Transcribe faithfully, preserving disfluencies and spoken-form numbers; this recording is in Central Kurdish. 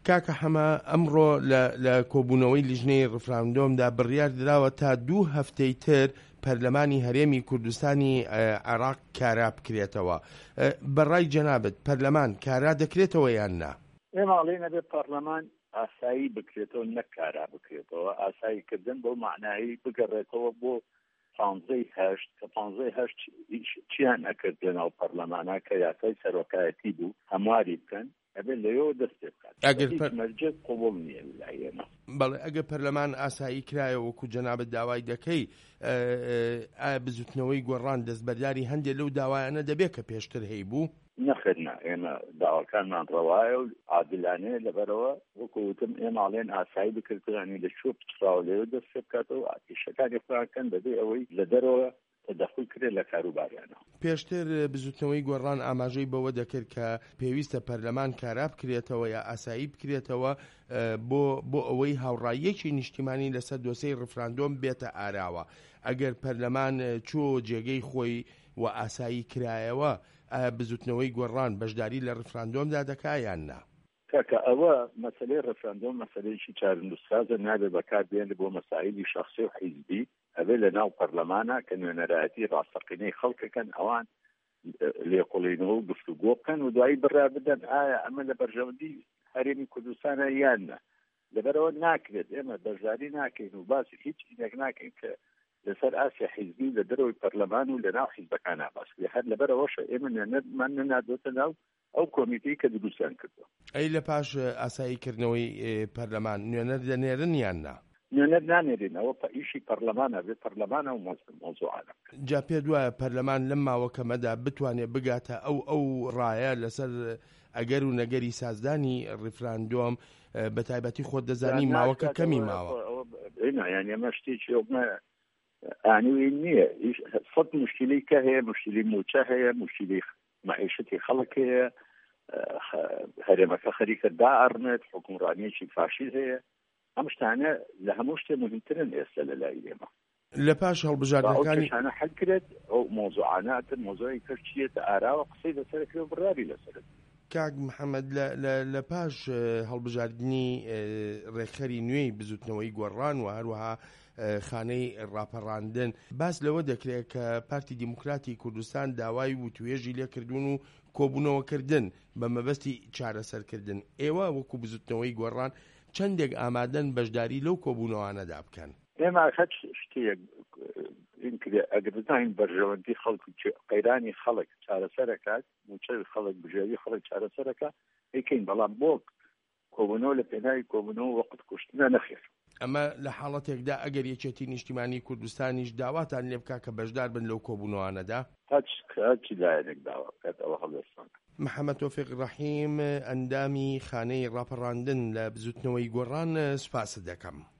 کاکە حەمە ئەمڕۆ لە کۆبوونەوەی لیژنەی ڕفراندۆمدا بڕیار دراوە تا دوو هەفتەی تر پەرلەمانی هەرێمی کوردستانی عێراق کارا بکرێتەوە. بەڕای جەنابەت پەرلەمان کارا دەکرێتەوە یان نا؟ ئێماڵێ نەبێت پەرلەمان ئاسایی بکرێتەوە نەک کارا بکرێتەوە، ئاساییکردن بۆ معنایی بگەڕێتەوە بۆ پانزەی هەشت کە پانزەی هەشت چیان ئەکرد لەناو پەرلەمانە کە یاسای سەرۆکایەتی بوو هەمواری بکەن ئەبێت لەوێەوە دەستێ بکات مەرجێت قوبوڵ نییە لای ئێمە. بەڵێ ئەگە پەرلەمان ئاسایی کرایە وەکو جەنابەت داوای دەکەی، ئایا بزوتنەوەی گۆڕان دەستبەرداری هەندێک لەو داوایانە دەبێت کە پێشتر هەی بوو؟ نەخێنە ئێمە داواکانمان ڕەوایە و عادلانەیە لەبەرەوە وەکوتم ئێماڵێن ئاسایی بکردانی لە چۆ پچراوە لێوە دەستێ بکاتەوە ئاتیشەکانی فراکەن بەبێ ئەوەی لە دەرەوە تەدەخل کرێت لە کاروباریانە. پێشتر بزوتنەوەی گۆڕان ئاماژەی بەوە دەکرد کە پێویستە پەرلەمان کارا بکرێتەوە یا ئاسایی بکرێتەوە بۆ بۆ ئەوەی هاوڕاییەکی نیشتیمانی لەسەر دۆسەی ڕفراندۆم بێتە ئاراوە. ئەگەر پەرلەمان چۆ جێگەی خۆی و ئاسایی کرایەوە، بزوتنەوەی گۆڕان بەشداری لە ڕفراندۆمدا دەکایان نا؟ کاکە ئەوە مەسەلەی ڕفراندۆم مەسەلەیەکی چارەنووسسازە، نابێت بەکاربێن بۆ مەسائلی شەخسی و حیزبی، ئەبێ لە ناو پەرلەمانە کە نوێنەرایەتی ڕاستەقینەی خەڵکەکەن ئەوان لێقوڵینەوە و گفتوگۆ بکەن و دوایی بڕا بدەن ئایا ئەمە لە بەرژەوەندی هەرێمی کوردستانە یان نە. لەبەرەوە ناکرێت ئێمە بەشداری ناکەین و باسی هیچ ئینێک ناکەین کە لەسەر ئاسیا حیزبی لە دەرەوەی پەرلەمان و لە ناو حیزبەکان ناباس هەر لەبەرەوەشە ئێمە نوێنەرمان نەنادۆتە ناو ئەو کۆمیتەی کە دروستیان کردووە. ئەی لە پاش ئاساییکردنەوەی پەرلەمان نوێنەر دەنێرن یان نا؟ نوێنەر نانێرین، ئەوە ئیشی پەرلەمانە بێت پەرلەمانە و مۆزوعانە. جا پێ دوایە پەرلەمان لەم ماوەکەمەدا بتوانێت بگاتە ئەو ئەو ڕایە لەسەر ئەگەر و نەگەری سازدانی ڕفراندۆم، بە تایبەتی خۆت دەزانی ماوەکە کەمی ماوە. یعنی ئەمە شتێکی ئانوی نییە، سەد مشکلی کە هەیە، مشکلی موچە هەیە، مشکلی معیشەتی خەڵک هەیە، هەرێمەکە خەریکە دائەڕنێت، حکومڕانیەکی فاشیست هەیە، ئەم شتانە لە هەموو شتێ مهمترن ئێستا لە لای ئێمە. لە پاش هەڵبژاردنەکانی ئەوشانە حەل کرێت ئەو مۆزوعاناتن مۆزوعی کە چیەتە ئاراوە قسەی لەسەرکرێ و بڕاری لەسەرت. کاک محەممەد لە پاش هەڵبژاردننی ڕێکخەری نوێی بزوتنەوەی گۆڕان و هەروەها خانەی ڕاپەڕاندن باس لەوە دەکرێت کە پارتی دیموکراتی کوردستان داوای وتوێژی لێکردوون و کۆبوونەوەکردن بە مەبەستی چارەسەرکردن. ئێوە وەکو بزوتنەوەی گۆڕان چەندێک ئامادەن بەشداری لەو کۆبوونەوانەدا بکەن؟ ئێمە هەچ شتێک ئەگەر بزانین بەرژەوەندی خەڵک قەیرانی خەڵک چارەسەرەکات، موچەوی خەڵک بژێوی خەڵک چارەسەرەکە ئەیکەین، بەڵام بۆ کۆبوونەوە لە پێناوی کۆبوونەوە وەقت کوشتنە نەخێر. ئەمە لە حاڵەتێکدا ئەگەر یەکێتی نیشتیمانی کوردستانیش داواتان لێ بکا کە بەشدار بن لەو کۆبوونەوانەدا؟ هەچی لایەنێک داوا بکات ئەوە هەڵوێستان. محەممەد تۆفیق ڕەحیم، ئەندامی خانەی ڕاپەڕاندن لە بزوتنەوەی گۆڕان، سوپاس دەکەم.